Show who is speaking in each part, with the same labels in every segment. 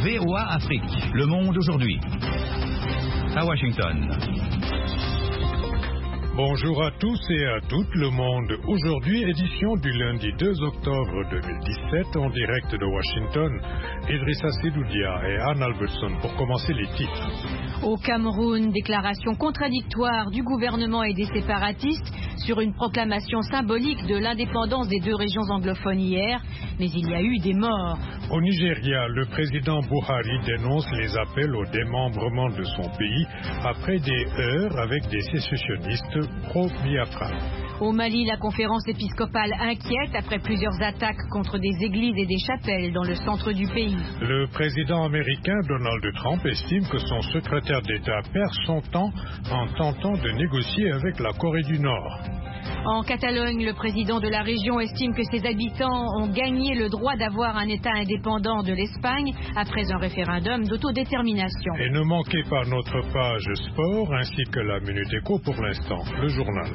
Speaker 1: VOA Afrique, le monde aujourd'hui. À Washington.
Speaker 2: Bonjour à tous et à toutes, le monde aujourd'hui, édition du lundi 2 octobre 2017, en direct de Washington. Idrissa Sedoudia et Anne Albertson pour commencer les titres.
Speaker 3: Au Cameroun, déclaration contradictoire du gouvernement et des séparatistes sur une proclamation symbolique de l'indépendance des deux régions anglophones hier, mais il y a eu des morts.
Speaker 2: Au Nigeria, le président Buhari dénonce les appels au démembrement de son pays après des heurts avec des sécessionnistes pro-Biafra.
Speaker 3: Au Mali, la conférence épiscopale inquiète après plusieurs attaques contre des églises et des chapelles dans le centre du pays.
Speaker 2: Le président américain Donald Trump estime que son secrétaire d'État perd son temps en tentant de négocier avec la Corée du Nord.
Speaker 3: En Catalogne, le président de la région estime que ses habitants ont gagné le droit d'avoir un État indépendant de l'Espagne après un référendum d'autodétermination.
Speaker 2: Et ne manquez pas notre page sport ainsi que la Minute Éco pour l'instant, le journal.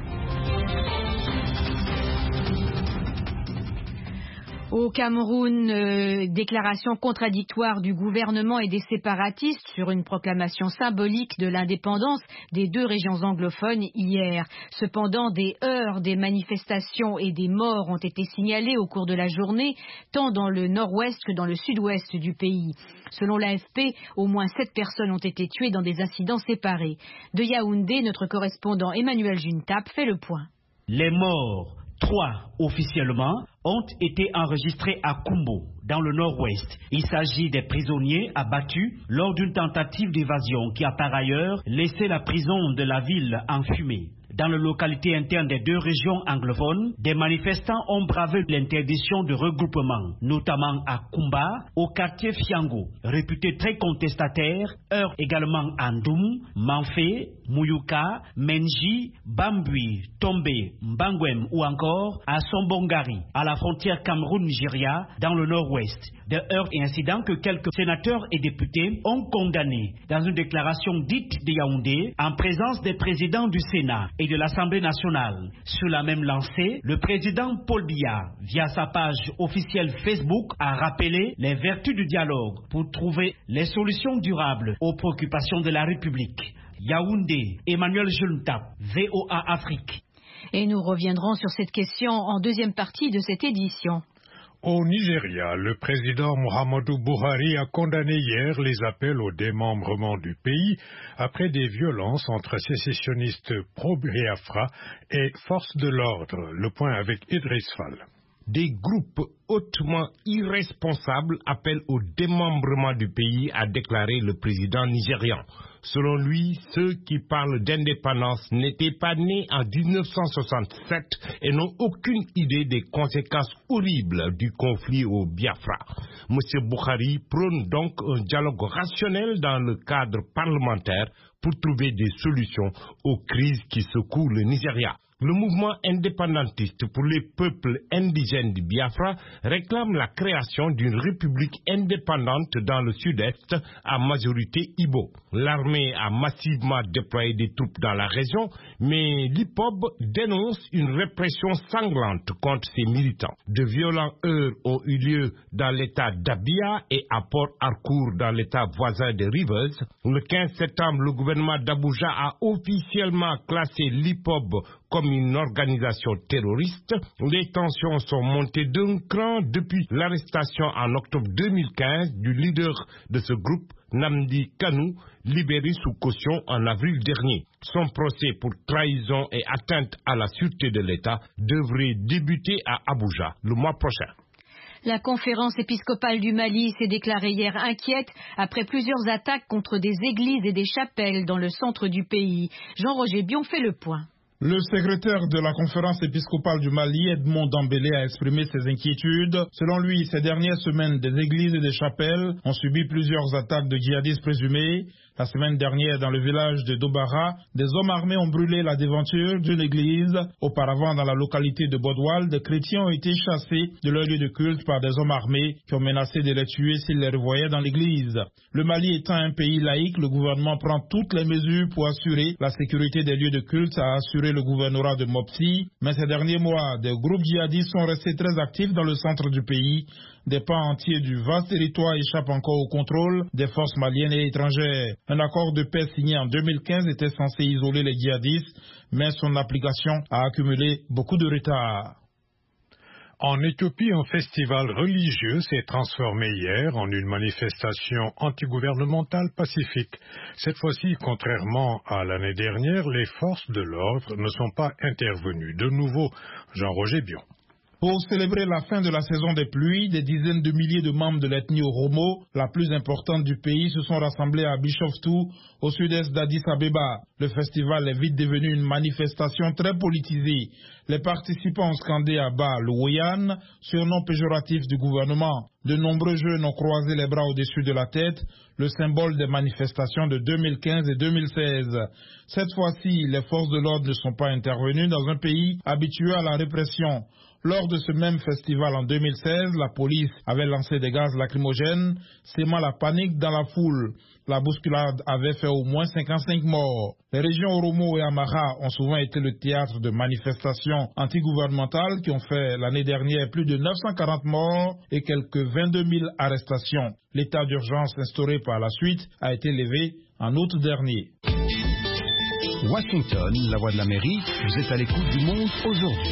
Speaker 3: Au Cameroun, déclaration contradictoire du gouvernement et des séparatistes sur une proclamation symbolique de l'indépendance des deux régions anglophones hier. Cependant, des heurts, des manifestations et des morts ont été signalés au cours de la journée, tant dans le nord-ouest que dans le sud-ouest du pays. Selon l'AFP, au moins 7 personnes ont été tuées dans des incidents séparés. De Yaoundé, notre correspondant Emmanuel Juntap fait le point.
Speaker 4: Les morts, 3 officiellement, ont été enregistrés à Kumbo, dans le nord-ouest. Il s'agit des prisonniers abattus lors d'une tentative d'évasion qui a par ailleurs laissé la prison de la ville en fumée. Dans la localité interne des deux régions anglophones, des manifestants ont bravé l'interdiction de regroupement, notamment à Kumba, au quartier Fiango, réputé très contestataire, heurts également à Ndoum, Manfé, Mouyouka, Menji, Bambui, Tombé, Mbangwem ou encore à Sombongari, à la frontière Cameroun-Nigeria, dans le nord-ouest. Des heurts et incidents que quelques sénateurs et députés ont condamnés dans une déclaration dite de Yaoundé en présence des présidents du Sénat et de l'Assemblée nationale. Sur la même lancée, le président Paul Biya, via sa page officielle Facebook, a rappelé les vertus du dialogue pour trouver les solutions durables aux préoccupations de la République. Yaoundé, Emmanuel Juntap, VOA Afrique.
Speaker 3: Et nous reviendrons sur cette question en deuxième partie de cette édition.
Speaker 2: Au Nigeria, le président Muhammadu Buhari a condamné hier les appels au démembrement du pays après des violences entre sécessionnistes pro-Biafra et forces de l'ordre. Le point avec Idriss Fall.
Speaker 5: Des groupes hautement irresponsables appellent au démembrement du pays, a déclaré le président nigérian. Selon lui, ceux qui parlent d'indépendance n'étaient pas nés en 1967 et n'ont aucune idée des conséquences horribles du conflit au Biafra. M. Buhari prône donc un dialogue rationnel dans le cadre parlementaire pour trouver des solutions aux crises qui secouent le Nigeria. Le mouvement indépendantiste pour les peuples indigènes du Biafra réclame la création d'une république indépendante dans le sud-est à majorité Ibo. L'armée a massivement déployé des troupes dans la région, mais l'IPOB dénonce une répression sanglante contre ses militants. De violents heurts ont eu lieu dans l'état d'Abia et à Port Harcourt dans l'état voisin de Rivers. Le 15 septembre, le gouvernement d'Abuja a officiellement classé l'IPOB comme une organisation terroriste. Les tensions sont montées d'un cran depuis l'arrestation en octobre 2015 du leader de ce groupe, Nnamdi Kanu, libéré sous caution en avril dernier. Son procès pour trahison et atteinte à la sûreté de l'État devrait débuter à Abuja le mois prochain.
Speaker 3: La conférence épiscopale du Mali s'est déclarée hier inquiète après plusieurs attaques contre des églises et des chapelles dans le centre du pays. Jean-Roger Bion fait le point.
Speaker 6: Le secrétaire de la conférence épiscopale du Mali, Edmond Dambélé, a exprimé ses inquiétudes. Selon lui, ces dernières semaines, des églises et des chapelles ont subi plusieurs attaques de djihadistes présumés. La semaine dernière, dans le village de Dobara, des hommes armés ont brûlé la devanture d'une église. Auparavant, dans la localité de Bodwal, des chrétiens ont été chassés de leur lieu de culte par des hommes armés qui ont menacé de les tuer s'ils les revoyaient dans l'église. Le Mali étant un pays laïque, le gouvernement prend toutes les mesures pour assurer la sécurité des lieux de culte, a assuré le gouvernorat de Mopti. Mais ces derniers mois, des groupes djihadistes sont restés très actifs dans le centre du pays. Des pans entiers du vaste territoire échappent encore au contrôle des forces maliennes et étrangères. Un accord de paix signé en 2015 était censé isoler les djihadistes, mais son application a accumulé beaucoup de retard.
Speaker 2: En Éthiopie, un festival religieux s'est transformé hier en une manifestation antigouvernementale pacifique. Cette fois-ci, contrairement à l'année dernière, les forces de l'ordre ne sont pas intervenues. De nouveau, Jean-Roger Bion.
Speaker 6: Pour célébrer la fin de la saison des pluies, des dizaines de milliers de membres de l'ethnie Oromo, la plus importante du pays, se sont rassemblés à Bishoftu, au sud-est d'Addis Abeba. Le festival est vite devenu une manifestation très politisée. Les participants ont scandé à bas le Woyan, surnom péjoratif du gouvernement. De nombreux jeunes ont croisé les bras au-dessus de la tête, le symbole des manifestations de 2015 et 2016. Cette fois-ci, les forces de l'ordre ne sont pas intervenues dans un pays habitué à la répression. Lors de ce même festival en 2016, la police avait lancé des gaz lacrymogènes, sémant la panique dans la foule. La bousculade avait fait au moins 55 morts. Les régions Oromo et Amara ont souvent été le théâtre de manifestations antigouvernementales qui ont fait l'année dernière plus de 940 morts et quelques 22 000 arrestations. L'état d'urgence instauré par la suite a été levé en août dernier.
Speaker 1: Washington, la voix de l'Amérique, vous êtes à l'écoute du monde aujourd'hui.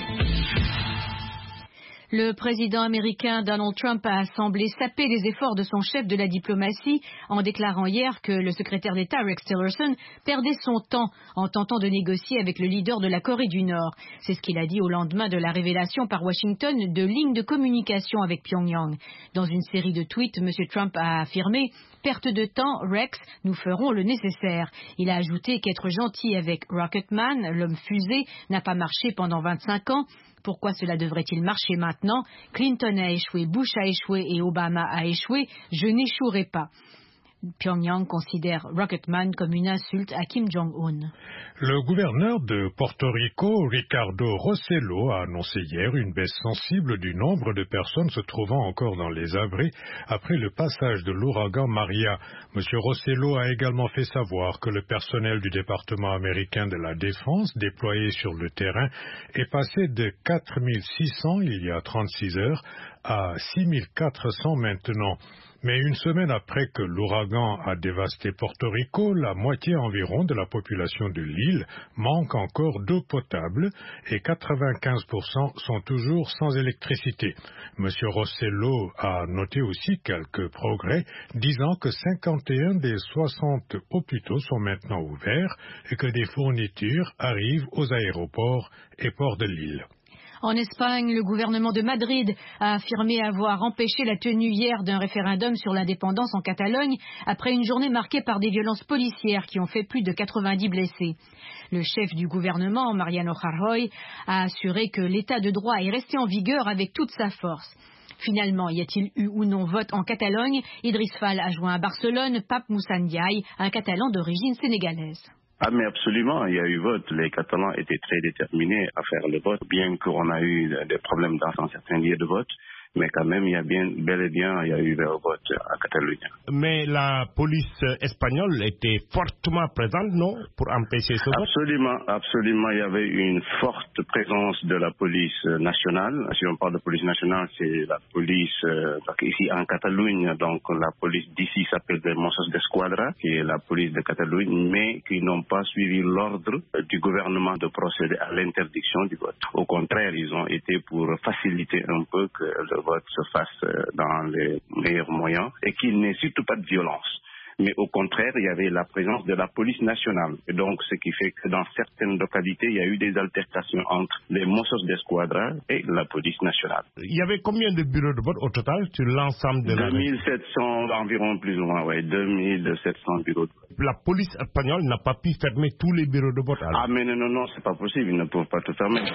Speaker 3: Le président américain Donald Trump a semblé saper les efforts de son chef de la diplomatie en déclarant hier que le secrétaire d'État Rex Tillerson perdait son temps en tentant de négocier avec le leader de la Corée du Nord. C'est ce qu'il a dit au lendemain de la révélation par Washington de lignes de communication avec Pyongyang. Dans une série de tweets, M. Trump a affirmé « Perte de temps, Rex, nous ferons le nécessaire ». Il a ajouté qu'être gentil avec Rocketman, l'homme fusée, n'a pas marché pendant 25 ans. Pourquoi cela devrait-il marcher maintenant? Clinton a échoué, Bush a échoué et Obama a échoué. Je n'échouerai pas. Pyongyang considère Rocketman comme une insulte à Kim Jong-un.
Speaker 2: Le gouverneur de Porto Rico, Ricardo Rossello, a annoncé hier une baisse sensible du nombre de personnes se trouvant encore dans les abris après le passage de l'ouragan Maria. M. Rossello a également fait savoir que le personnel du département américain de la Défense déployé sur le terrain est passé de 4 600 il y a 36 heures à 6 400 maintenant. Mais une semaine après que l'ouragan a dévasté Porto Rico, la moitié environ de la population de l'île manque encore d'eau potable et 95% sont toujours sans électricité. M. Rossello a noté aussi quelques progrès, disant que 51 des 60 hôpitaux sont maintenant ouverts et que des fournitures arrivent aux aéroports et ports de l'île.
Speaker 3: En Espagne, le gouvernement de Madrid a affirmé avoir empêché la tenue hier d'un référendum sur l'indépendance en Catalogne après une journée marquée par des violences policières qui ont fait plus de 90 blessés. Le chef du gouvernement, Mariano Rajoy, a assuré que l'état de droit est resté en vigueur avec toute sa force. Finalement, y a-t-il eu ou non vote en Catalogne? Idriss Fall a joint à Barcelone Pape Moussa Ndiaye, un Catalan d'origine sénégalaise.
Speaker 7: Ah mais absolument, il y a eu vote. Les Catalans étaient très déterminés à faire le vote, bien qu'on a eu des problèmes dans certains lieux de vote. Mais quand même, il y a bel et bien eu le vote à Catalogne.
Speaker 5: Mais la police espagnole était fortement présente, non, pour empêcher ce vote?
Speaker 7: Absolument. Il y avait une forte présence de la police nationale. Si on parle de police nationale, c'est la police ici en Catalogne. Donc la police d'ici s'appelle les Mossos d'Esquadra, qui est la police de Catalogne, mais qui n'ont pas suivi l'ordre du gouvernement de procéder à l'interdiction du vote. Au contraire, ils ont été pour faciliter un peu que le vote se fasse dans les meilleurs moyens et qu'il n'y ait surtout pas de violence. Mais au contraire, il y avait la présence de la police nationale. Et donc, ce qui fait que dans certaines localités, il y a eu des altercations entre les Mossos d'Esquadra et la police nationale.
Speaker 5: Il y avait combien de bureaux de vote au total sur l'ensemble de la
Speaker 7: 2700 environ, plus ou moins, oui, 2700 bureaux de vote.
Speaker 5: La police espagnole n'a pas pu fermer tous les bureaux de vote alors.
Speaker 7: Ah, mais non, c'est pas possible, ils ne peuvent pas tout fermer.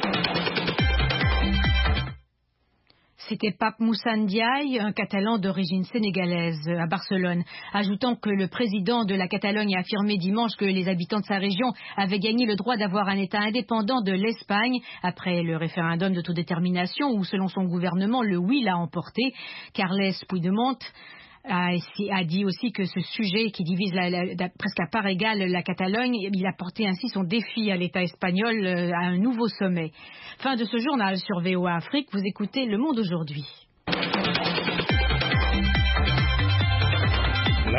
Speaker 3: C'était Pape Moussa Ndiaye, un Catalan d'origine sénégalaise, à Barcelone, ajoutant que le président de la Catalogne a affirmé dimanche que les habitants de sa région avaient gagné le droit d'avoir un État indépendant de l'Espagne après le référendum d'autodétermination où, selon son gouvernement, le oui l'a emporté. Carles Puigdemont a dit aussi que ce sujet qui divise presque à part égale la Catalogne, il a porté ainsi son défi à l'État espagnol à un nouveau sommet. Fin de ce journal sur VOA Afrique, vous écoutez Le Monde aujourd'hui.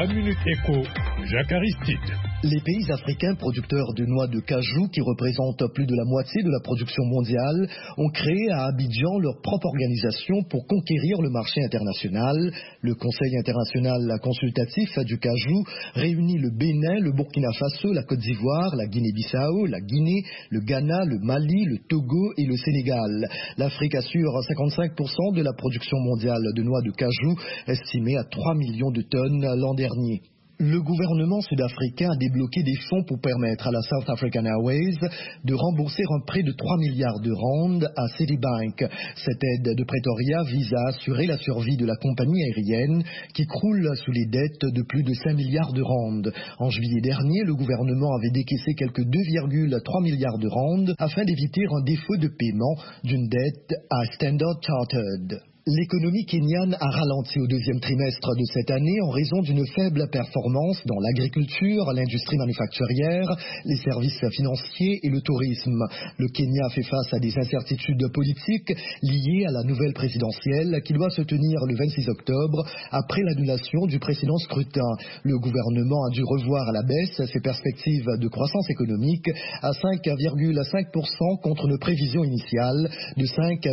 Speaker 2: La Minute Éco, Jacques Aristide.
Speaker 8: Les pays africains producteurs de noix de cajou, qui représentent plus de la moitié de la production mondiale, ont créé à Abidjan leur propre organisation pour conquérir le marché international. Le Conseil international consultatif du cajou réunit le Bénin, le Burkina Faso, la Côte d'Ivoire, la Guinée-Bissau, la Guinée, le Ghana, le Mali, le Togo et le Sénégal. L'Afrique assure 55% de la production mondiale de noix de cajou, estimée à 3 millions de tonnes l'an dernier. Le gouvernement sud-africain a débloqué des fonds pour permettre à la South African Airways de rembourser un prêt de 3 milliards de rands à Citibank. Cette aide de Pretoria vise à assurer la survie de la compagnie aérienne qui croule sous les dettes de plus de 5 milliards de rands. En juillet dernier, le gouvernement avait décaissé quelques 2,3 milliards de rands afin d'éviter un défaut de paiement d'une dette à Standard Chartered. L'économie kenyane a ralenti au deuxième trimestre de cette année en raison d'une faible performance dans l'agriculture, l'industrie manufacturière, les services financiers et le tourisme. Le Kenya fait face à des incertitudes politiques liées à la nouvelle présidentielle qui doit se tenir le 26 octobre après l'annulation du précédent scrutin. Le gouvernement a dû revoir à la baisse ses perspectives de croissance économique à 5,5% contre une prévision initiale de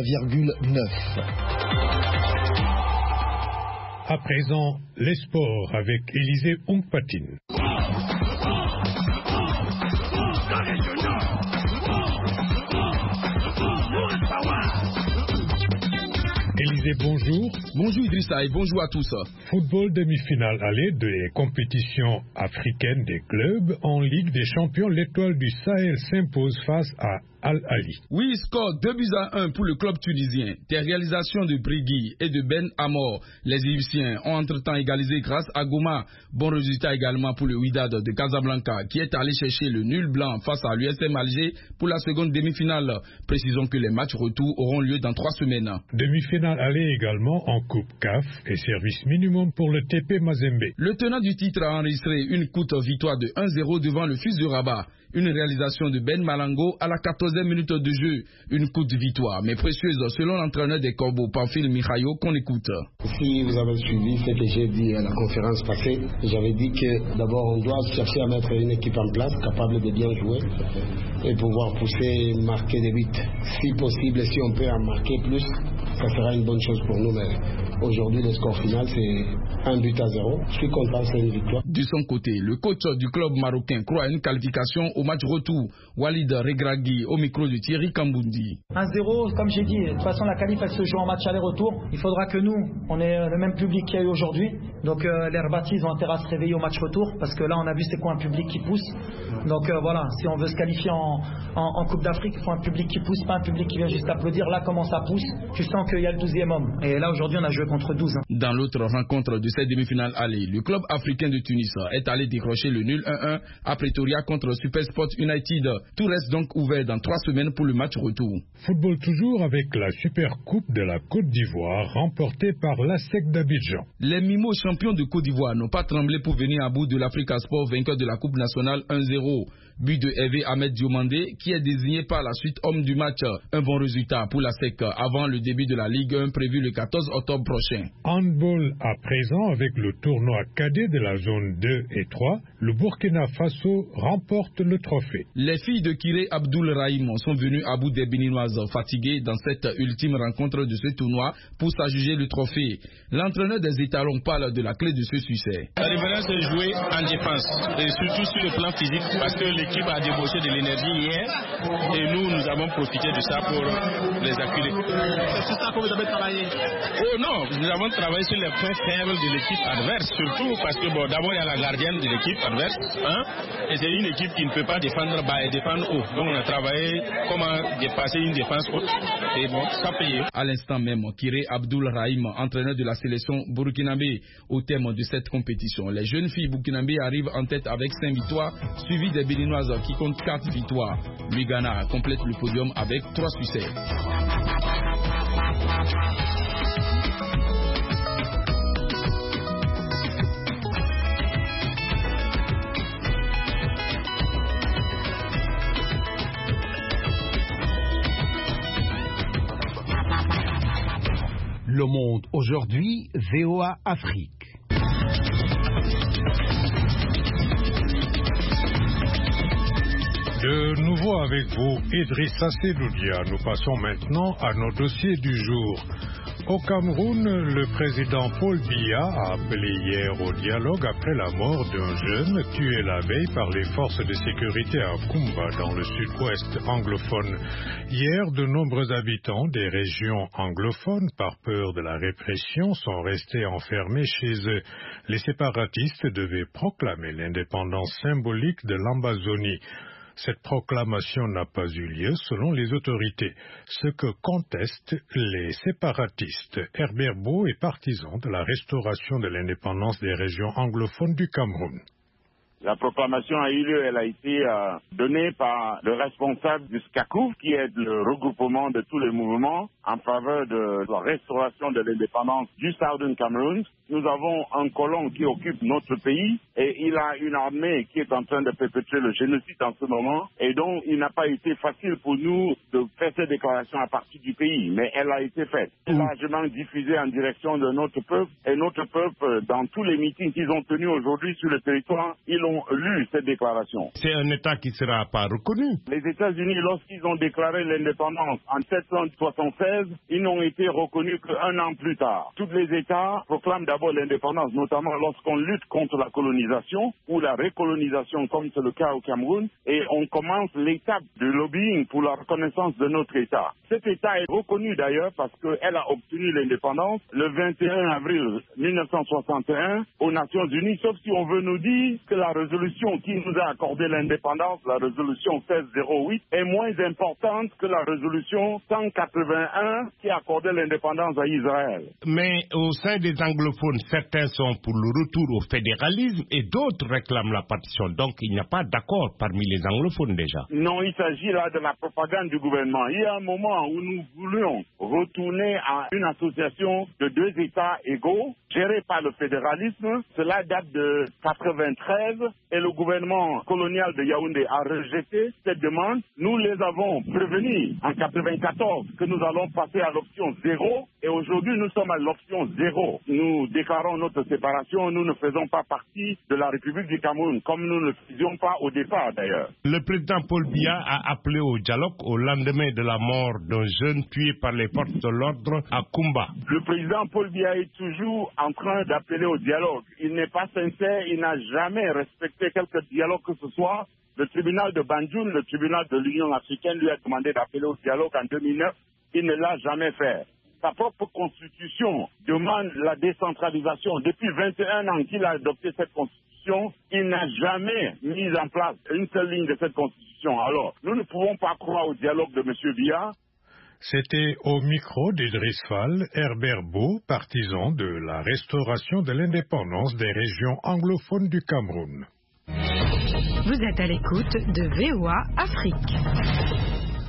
Speaker 8: 5,9%.
Speaker 2: À présent, les sports avec Élisée Ongpatine. Élisée, bonjour.
Speaker 9: Bonjour Idrissa et bonjour à tous.
Speaker 2: Football demi-finale aller des compétitions africaines des clubs en Ligue des champions. L'Étoile du Sahel s'impose face à Al-Ali.
Speaker 9: Oui, score 2-1 pour le club tunisien. Des réalisations de Brigui et de Ben Amor. Les Égyptiens ont entre-temps égalisé grâce à Gouma. Bon résultat également pour le Wydad de Casablanca qui est allé chercher le nul blanc face à l'USM Alger pour la seconde demi-finale. Précisons que les matchs retour auront lieu dans 3 semaines.
Speaker 2: Demi-finale aller également en Coupe CAF et service minimum pour le TP Mazembe.
Speaker 9: Le tenant du titre a enregistré une courte victoire de 1-0 devant le Fils de Rabat. Une réalisation de Ben Malango à la 14e minute de jeu. Une courte victoire, mais précieuse selon l'entraîneur des Corbeaux, Pamphile Mihayo, qu'on écoute.
Speaker 10: Si vous avez suivi ce que j'ai dit à la conférence passée, j'avais dit que d'abord on doit chercher à mettre une équipe en place capable de bien jouer et pouvoir pousser, marquer des buts. Si possible, si on peut en marquer plus, ça sera une bonne chose pour nous. Mais aujourd'hui, le score final, c'est 1-0. Je suis content, c'est une victoire.
Speaker 9: De son côté, le coach du club marocain croit à une qualification au match retour. Walid Regragui au micro de Thierry Kamboundi.
Speaker 11: 1-0, comme j'ai dit, de toute façon la qualif elle se joue en match aller-retour. Il faudra que nous, on ait le même public qu'il y a eu aujourd'hui. Donc les Rebati, ils ont intérêt à se réveiller au match retour parce que là on a vu c'est quoi un public qui pousse. Donc voilà, si on veut se qualifier en Coupe d'Afrique, il faut un public qui pousse, pas un public qui vient juste applaudir. Là comment ça pousse, tu sens qu'il y a le 12e homme. Et là aujourd'hui on a joué contre 12.
Speaker 9: Dans l'autre rencontre de cette demi-finale aller, le club africain de Tunis est allé décrocher le nul 1-1 à Pretoria contre Supersport United. Tout reste donc ouvert dans 3 semaines pour le match retour.
Speaker 2: Football toujours avec la Super Coupe de la Côte d'Ivoire remportée par l'ASEC d'Abidjan.
Speaker 9: Les Mimos champions de Côte d'Ivoire n'ont pas tremblé pour venir à bout de l'Africa Sport vainqueur de la Coupe nationale 1-0. But de Hervé Ahmed Diomandé qui est désigné par la suite homme du match. Un bon résultat pour l'ASEC avant le début de la Ligue 1 prévu le 14 octobre prochain.
Speaker 2: Handball à présent avec le tournoi cadet de la zone 2 et 3. Le Burkina Faso remporte le trophée.
Speaker 9: Les filles de Kiré Abdoul Rahim sont venues à bout des Béninoises fatiguées dans cette ultime rencontre de ce tournoi pour s'adjuger le trophée. L'entraîneur des étalons parle de la clé de ce succès.
Speaker 12: La différence est jouer en défense et surtout sur le plan physique parce que l'équipe a débauché de l'énergie hier et nous avons profité de ça pour les acculer.
Speaker 13: C'est sur ça que vous avez travaillé?
Speaker 12: Oh non, nous avons travaillé sur les points faibles de l'équipe adverse, surtout parce que d'abord il y a la gardienne de l'équipe adverse, et c'est une équipe qui ne peut pas défendre bas et défendre haut. Donc on a travaillé comment dépasser une défense haute et bon, ça payé.
Speaker 9: À l'instant même, Kiré Abdoul Rahim, entraîneur de la sélection burkinabé, au terme de cette compétition. Les jeunes filles burkinabées arrivent en tête avec 5 victoires, suivies des Béninoises qui comptent 4 victoires. Le Ghana complète le podium avec 3 succès.
Speaker 14: Le Monde aujourd'hui, VOA Afrique.
Speaker 2: De nouveau avec vous, Idrissa Seloudia. Nous passons maintenant à nos dossiers du jour. Au Cameroun, le président Paul Biya a appelé hier au dialogue après la mort d'un jeune tué la veille par les forces de sécurité à Kumba, dans le sud-ouest anglophone. Hier, de nombreux habitants des régions anglophones, par peur de la répression, sont restés enfermés chez eux. Les séparatistes devaient proclamer l'indépendance symbolique de l'Ambazonie. Cette proclamation n'a pas eu lieu selon les autorités, ce que contestent les séparatistes. Herbert Beau est partisan de la restauration de l'indépendance des régions anglophones du Cameroun.
Speaker 14: La proclamation a eu lieu, elle a été donnée par le responsable du SCACOUF, qui est le regroupement de tous les mouvements en faveur de la restauration de l'indépendance du Southern Cameroun. Nous avons un colon qui occupe notre pays et il a une armée qui est en train de perpétrer le génocide en ce moment, et donc il n'a pas été facile pour nous de faire cette déclaration à partir du pays, mais elle a été faite. Elle est largement diffusée en direction de notre peuple, et notre peuple, dans tous les meetings qu'ils ont tenus aujourd'hui sur le territoire, ils ont lu cette déclaration.
Speaker 5: C'est un État qui ne sera pas reconnu.
Speaker 14: Les États-Unis, lorsqu'ils ont déclaré l'indépendance en 1776, ils n'ont été reconnus qu'un an plus tard. Tous les États proclament d'abord l'indépendance, notamment lorsqu'on lutte contre la colonisation ou la récolonisation, comme c'est le cas au Cameroun, et on commence l'étape de lobbying pour la reconnaissance de notre État. Cet État est reconnu d'ailleurs parce qu'elle a obtenu l'indépendance le 21 avril 1961 aux Nations Unies, sauf si on veut nous dire que la résolution qui nous a accordé l'indépendance, la résolution 1608, est moins importante que la résolution 181 qui accordait l'indépendance à Israël.
Speaker 5: Mais au sein des anglophones, certains sont pour le retour au fédéralisme et d'autres réclament la partition. Donc il n'y a pas d'accord parmi les anglophones déjà.
Speaker 14: Non, il s'agit là de la propagande du gouvernement. Il y a un moment où nous voulions retourner à une association de deux États égaux, gérée par le fédéralisme. Cela date de 1993 et le gouvernement colonial de Yaoundé a rejeté cette demande. Nous les avons prévenus en 1994 que nous allons passer à l'option 0 et aujourd'hui nous sommes à l'option 0. Nous déclarons notre séparation, nous ne faisons pas partie de la République du Cameroun, comme nous ne le faisions pas au départ d'ailleurs.
Speaker 5: Le président Paul Biya a appelé au dialogue au lendemain de la mort d'un jeune tué par les forces de l'ordre à Kumba.
Speaker 14: Le président Paul Biya est toujours en train d'appeler au dialogue. Il n'est pas sincère, il n'a jamais respecté quelque dialogue que ce soit. Le tribunal de Banjul, le tribunal de l'Union africaine lui a demandé d'appeler au dialogue en 2009. Il ne l'a jamais fait. Sa propre constitution demande la décentralisation. Depuis 21 ans qu'il a adopté cette constitution, il n'a jamais mis en place une seule ligne de cette constitution. Alors, nous ne pouvons pas croire au dialogue de M. Biya.
Speaker 2: C'était au micro d'Idriss Fall, Herbert Beau, partisan de la restauration de l'indépendance des régions anglophones du Cameroun.
Speaker 3: Vous êtes à l'écoute de VOA Afrique.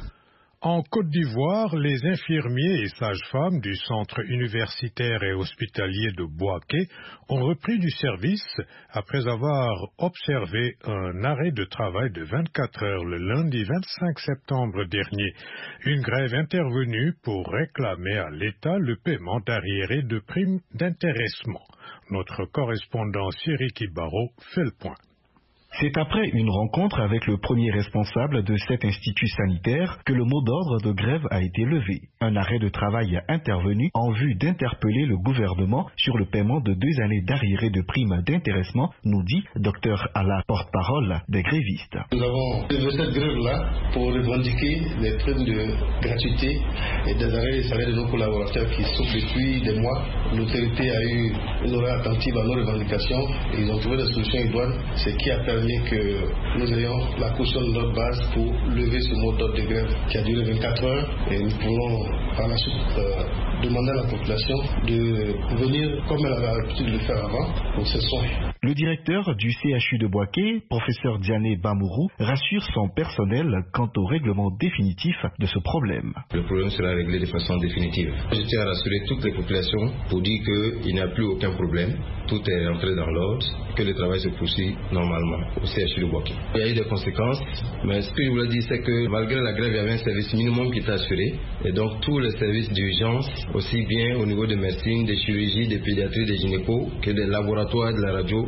Speaker 2: En Côte d'Ivoire, les infirmiers et sages-femmes du centre universitaire et hospitalier de Bouaké ont repris du service après avoir observé un arrêt de travail de 24 heures le lundi 25 septembre dernier. Une grève intervenue pour réclamer à l'État le paiement d'arriérés de primes d'intéressement. Notre correspondant Siriki Baro fait le point.
Speaker 15: C'est après une rencontre avec le premier responsable de cet institut sanitaire que le mot d'ordre de grève a été levé. Un arrêt de travail intervenu en vue d'interpeller le gouvernement sur le paiement de 2 années d'arriérés de primes d'intéressement, nous dit Dr Alla, porte-parole des grévistes.
Speaker 10: Nous avons levé cette grève-là pour revendiquer les primes de gratuité et des arrêts de salaire de nos collaborateurs qui souffrent depuis des mois. L'autorité a eu une oreille attentive à nos revendications et ils ont trouvé des solutions idoines, ce qui a permis que nous ayons la caution de notre base pour lever ce mot d'ordre de grève qui a duré 24 heures et nous pourrons par la suite demander à la population de venir comme elle avait l'habitude de le faire avant pour ses soins.
Speaker 15: Le directeur du CHU de Bouaké, professeur Diané Bamourou, rassure son personnel quant au règlement définitif de ce problème.
Speaker 16: Le problème sera réglé de façon définitive. Je tiens à rassurer toutes les populations pour dire qu'il n'y a plus aucun problème, tout est rentré dans l'ordre, que le travail se poursuit normalement au CHU de Bouaké. Il y a eu des conséquences, mais ce que je voulais dire, c'est que malgré la grève, il y avait un service minimum qui était assuré, et donc tous les services d'urgence, aussi bien au niveau de médecine, de chirurgie, de pédiatrie, de gynéco, que des laboratoires, de la radio,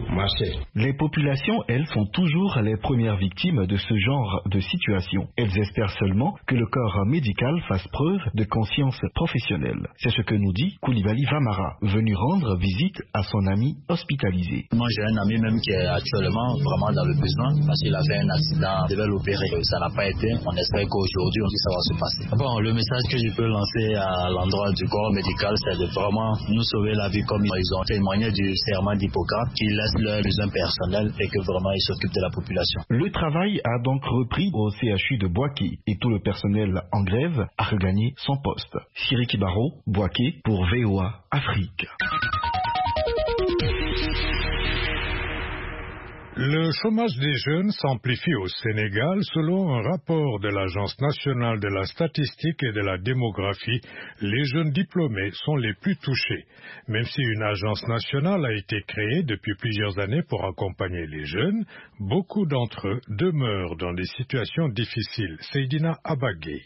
Speaker 16: marchait.
Speaker 15: Les populations, elles, sont toujours les premières victimes de ce genre de situation. Elles espèrent seulement que le corps médical fasse preuve de conscience professionnelle. C'est ce que nous dit Koulibaly Vamara, venu rendre visite à son ami hospitalisé.
Speaker 17: Moi j'ai un ami même qui est actuellement vraiment dans le besoin parce qu'il a fait un accident, il devait l'opérer. Ça n'a pas été, on espère qu'aujourd'hui ça va se passer. Bon, le message que je peux lancer à l'endroit du corps médical, c'est de vraiment nous sauver la vie comme ils ont témoigné du serment d'Hippocrate, qui laisse leurs besoins personnels et que vraiment ils s'occupent de la population.
Speaker 15: Le travail a donc repris au CHU de Bouaké et tout le personnel en grève a regagné son poste. Chiriki Baro, Bouaké pour VOA Afrique.
Speaker 2: Le chômage des jeunes s'amplifie au Sénégal selon un rapport de l'Agence nationale de la statistique et de la démographie. Les jeunes diplômés sont les plus touchés. Même si une agence nationale a été créée depuis plusieurs années pour accompagner les jeunes, beaucoup d'entre eux demeurent dans des situations difficiles. Seydina Abagay.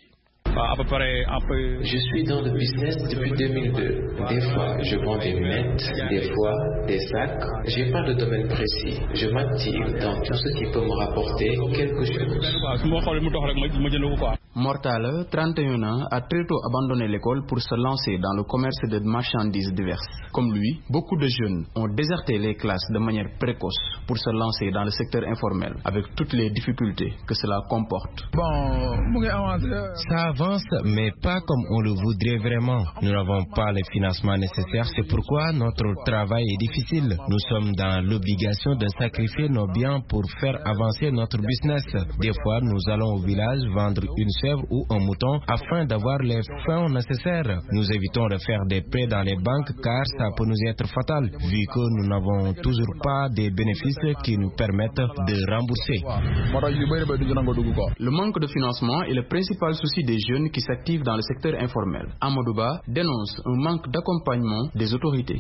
Speaker 18: Je suis dans le business depuis 2002. Des fois, je vends des lunettes, des fois, des sacs. J'ai pas de domaine précis. Je m'active dans tout ce qui peut me rapporter quelque chose.
Speaker 19: Mortal, 31 ans, a très tôt abandonné l'école pour se lancer dans le commerce de marchandises diverses. Comme lui, beaucoup de jeunes ont déserté les classes de manière précoce pour se lancer dans le secteur informel, avec toutes les difficultés que cela comporte.
Speaker 5: Ça avance, mais pas comme on le voudrait vraiment. Nous n'avons pas les financements nécessaires, c'est pourquoi notre travail est difficile. Nous sommes dans l'obligation de sacrifier nos biens pour faire avancer notre business. Des fois, nous allons au village vendre une chèvre ou un mouton afin d'avoir les fonds nécessaires. Nous évitons de faire des prêts dans les banques car ça peut nous être fatal, vu que nous n'avons toujours pas des bénéfices qui nous permettent de rembourser.
Speaker 19: Le manque de financement est le principal souci des jeunes qui s'activent dans le secteur informel. Amadouba dénonce un manque d'accompagnement des autorités.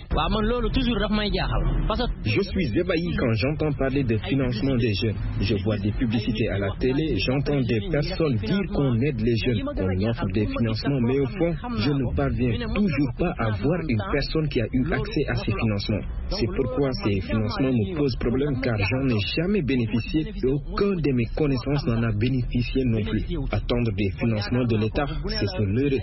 Speaker 20: Je suis ébahi quand j'entends parler de financement des jeunes. Je vois des publicités à la télé, j'entends des personnes dire qu'on aide les jeunes, qu'on offre des financements, mais au fond, je ne parviens toujours pas à voir une personne qui a eu accès à ces financements. C'est pourquoi ces financements me posent problème car j'en ai jamais bénéficié et aucun de mes connaissances n'en a bénéficié non plus. Attendre des financements de l'État, c'est se leurrer.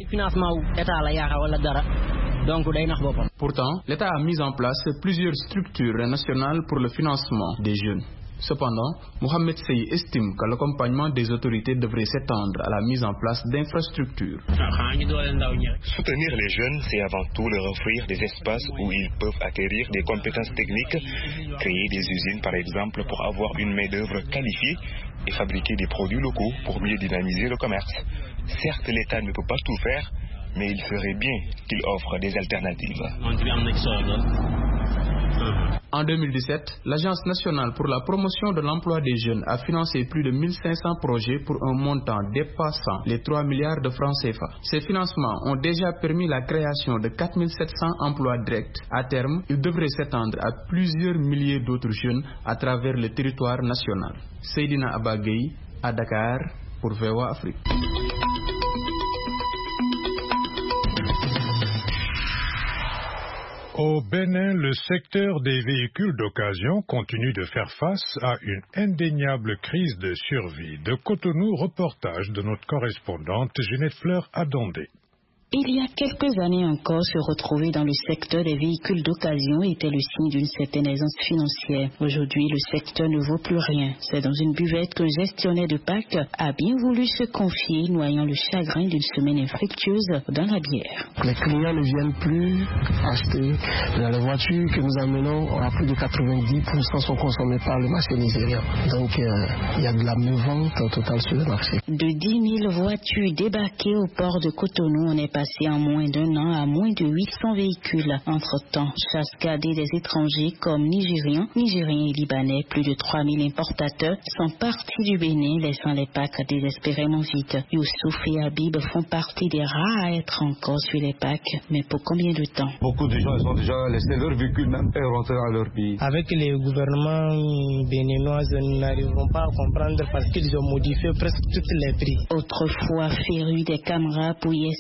Speaker 19: Pourtant, l'État a mis en place plusieurs structures nationales pour le financement des jeunes. Cependant, Mohamed Sey estime que l'accompagnement des autorités devrait s'étendre à la mise en place d'infrastructures.
Speaker 21: Soutenir les jeunes, c'est avant tout leur offrir des espaces où ils peuvent acquérir des compétences techniques, créer des usines par exemple pour avoir une main-d'œuvre qualifiée et fabriquer des produits locaux pour mieux dynamiser le commerce. Certes, l'État ne peut pas tout faire, mais il serait bien qu'il offre des alternatives.
Speaker 19: En 2017, l'Agence nationale pour la promotion de l'emploi des jeunes a financé plus de 1500 projets pour un montant dépassant les 3 milliards de francs CFA. Ces financements ont déjà permis la création de 4700 emplois directs. À terme, ils devraient s'étendre à plusieurs milliers d'autres jeunes à travers le territoire national. Seydina Abagay, à Dakar, pour VOA Afrique.
Speaker 2: Au Bénin, le secteur des véhicules d'occasion continue de faire face à une indéniable crise de survie. De Cotonou, reportage de notre correspondante Ginette Fleur Adondé.
Speaker 22: Il y a quelques années encore, se retrouver dans le secteur des véhicules d'occasion était le signe d'une certaine aisance financière. Aujourd'hui, le secteur ne vaut plus rien. C'est dans une buvette que le gestionnaire de Pâques a bien voulu se confier, noyant le chagrin d'une semaine infructueuse dans la bière.
Speaker 23: Les clients ne viennent plus acheter. Dans les voitures que nous amenons, à plus de 90% sont consommées par le marché nigérien. Donc, il y a de la mévente totale sur le marché.
Speaker 22: De 10 000 voitures débarquées au port de Cotonou, on est passé en moins d'un an à moins de 800 véhicules. Entre-temps, cascadés des étrangers comme Nigériens et Libanais, plus de 3000 importateurs sont partis du Bénin, laissant les packs désespérément vides. Youssouf et Habib font partie des rares à être encore sur les packs, mais pour combien de temps?
Speaker 24: Beaucoup de gens ont déjà laissé leur véhicule même et rentré dans leur pays.
Speaker 23: Avec les gouvernements béninois, nous n'arrivons pas à comprendre parce qu'ils ont modifié presque tous les prix.
Speaker 22: Autrefois férus des caméras pour y exposer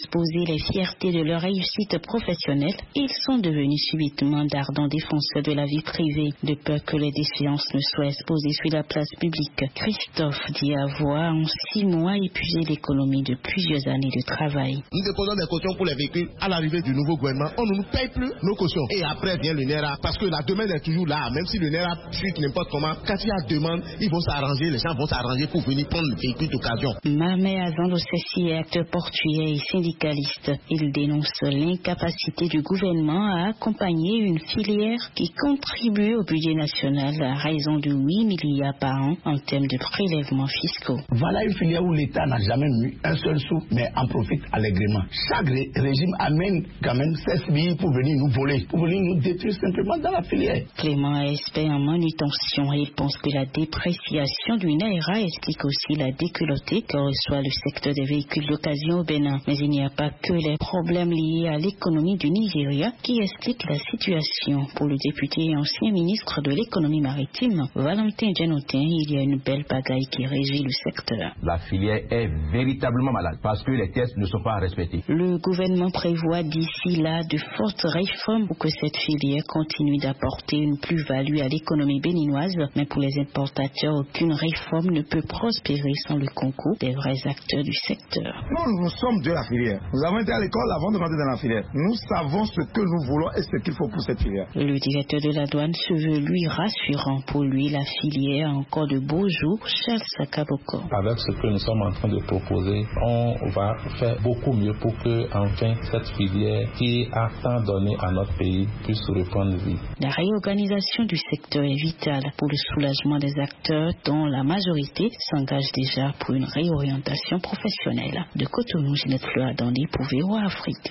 Speaker 22: été les fiertés de leur réussite professionnelle, ils sont devenus subitement d'ardents défenseurs de la vie privée, de peur que les déchéances ne soient exposées sur la place publique. Christophe dit avoir en 6 mois épuisé l'économie de plusieurs années de travail.
Speaker 1: Nous déposons des cautions pour les véhicules. À l'arrivée du nouveau gouvernement, on ne nous paye plus nos cautions. Et après vient le NERA, parce que la demande est toujours là. Même si le NERA chute n'importe comment, quand il y a demande, ils vont s'arranger, les gens vont s'arranger pour venir prendre le véhicule d'occasion.
Speaker 22: Mamé Azan Ossessi est acteur portuaire et syndicaliste. Il dénonce l'incapacité du gouvernement à accompagner une filière qui contribue au budget national à raison de 8 milliards par an en termes de prélèvements fiscaux.
Speaker 4: Voilà une filière où l'État n'a jamais mis un seul sou, mais en profite allègrement. Chaque régime amène quand même 16 billes pour venir nous voler, pour venir nous détruire simplement dans la filière.
Speaker 22: Clément est expert en manutention et il pense que la dépréciation du Naira explique aussi la déculottée que reçoit le secteur des véhicules d'occasion au Bénin. Mais il n'y a pas que les problèmes liés à l'économie du Nigeria qui expliquent la situation. Pour le député et ancien ministre de l'économie maritime, Valentin Djanotin, il y a une belle pagaille qui régit le secteur.
Speaker 6: La filière est véritablement malade parce que les tests ne sont pas respectés.
Speaker 22: Le gouvernement prévoit d'ici là de fortes réformes pour que cette filière continue d'apporter une plus-value à l'économie béninoise. Mais pour les importateurs, aucune réforme ne peut prospérer sans le concours des vrais acteurs du secteur.
Speaker 24: Nous sommes de la filière. Nous avons été à l'école avant de rentrer dans la filière. Nous savons ce que nous voulons et ce qu'il faut pour cette filière.
Speaker 22: Le directeur de la douane se veut lui rassurant. Pour lui, la filière a encore de beaux jours. Charles Sakaboko.
Speaker 7: Avec ce que nous sommes en train de proposer, on va faire beaucoup mieux pour que enfin cette filière qui a tant donné à notre pays puisse reprendre vie.
Speaker 22: La réorganisation du secteur est vitale pour le soulagement des acteurs dont la majorité s'engage déjà pour une réorientation professionnelle. De Cotonou, Ginette Fleur Dandy pour VOA Afrique.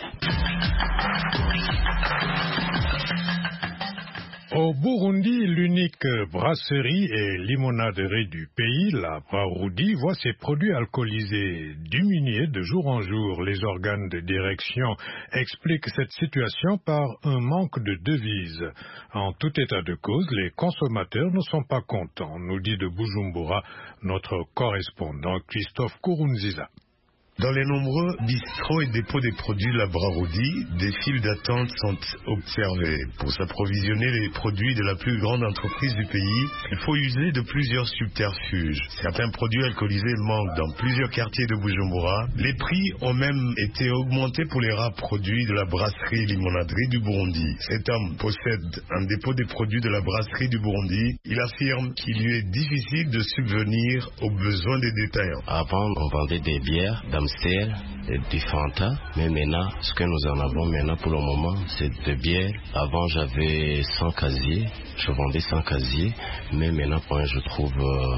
Speaker 2: Au Burundi, l'unique brasserie et limonaderie du pays, la Braroudi, voit ses produits alcoolisés diminuer de jour en jour. Les organes de direction expliquent cette situation par un manque de devises. En tout état de cause, les consommateurs ne sont pas contents, nous dit de Bujumbura notre correspondant Christophe Kourounziza.
Speaker 25: Dans les nombreux bistrots et dépôts des produits de la Braroudi, des files d'attente sont observées. Pour s'approvisionner les produits de la plus grande entreprise du pays, il faut user de plusieurs subterfuges. Certains produits alcoolisés manquent dans plusieurs quartiers de Bujumbura. Les prix ont même été augmentés pour les rares produits de la brasserie limonaderie du Burundi. Cet homme possède un dépôt des produits de la brasserie du Burundi. Il affirme qu'il lui est difficile de subvenir aux besoins des détaillants.
Speaker 26: Avant, on vendait des bières, d'Amstel, du Fanta, mais maintenant, ce que nous en avons maintenant pour le moment, c'est de bière. Avant, j'avais 100 casiers, je vendais 100 casiers, mais maintenant, je trouve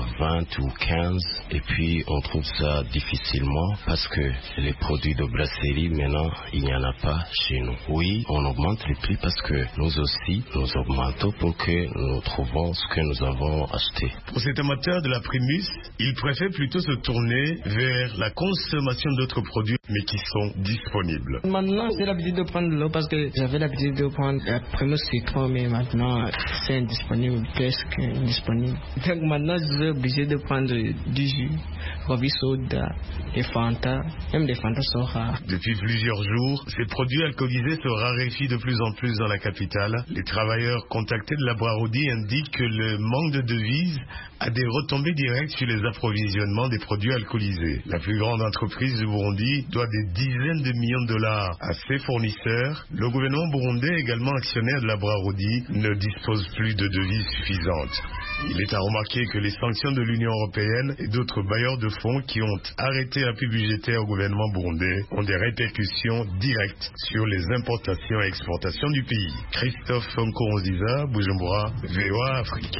Speaker 26: 20 ou 15, et puis on trouve ça difficilement parce que les produits de brasserie, maintenant, il n'y en a pas chez nous. Oui, on augmente les prix parce que nous aussi, nous augmentons pour que nous trouvons ce que nous avons acheté.
Speaker 25: Pour cet amateur de la Primus, il préfère plutôt se tourner vers la consommation d'autres produits, mais qui sont disponibles.
Speaker 27: Maintenant, j'ai l'habitude de prendre de l'eau parce que j'avais l'habitude de prendre la Primus citron, mais maintenant, c'est indisponible, presque indisponible. Donc maintenant, je suis obligé de prendre du jus, Robi Soda, des Fanta, même des Fanta sont rares.
Speaker 25: Depuis plusieurs jours, ces produits alcoolisés se raréfient de plus en plus dans la capitale. Les travailleurs contactés de la Braroudi indiquent que le manque de devises a des retombées directes sur les approvisionnements des produits alcoolisés. La plus grande entreprise du Burundi doit des dizaines de millions de dollars à ses fournisseurs. Le gouvernement burundais, également actionnaire de la Braroudi, ne dispose plus de devises suffisantes. Il est à remarquer que les sanctions de l'Union européenne et d'autres bailleurs de fonds qui ont arrêté l'appui budgétaire au gouvernement burundais ont des répercussions directes sur les importations et exportations du pays. Christophe Nkoronziza, Bujumbura, VOA Afrique.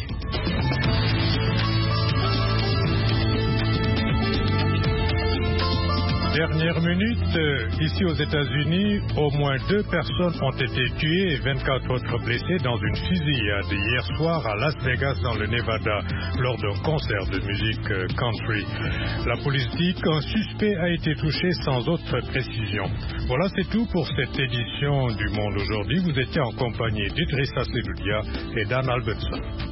Speaker 2: Dernière minute, ici aux États-Unis, au moins 2 personnes ont été tuées et 24 autres blessées dans une fusillade hier soir à Las Vegas dans le Nevada lors d'un concert de musique country. La police dit qu'un suspect a été touché sans autre précision. Voilà, c'est tout pour cette édition du Monde aujourd'hui. Vous étiez en compagnie d'Idrissa Seloudia et d'Anne Albertson.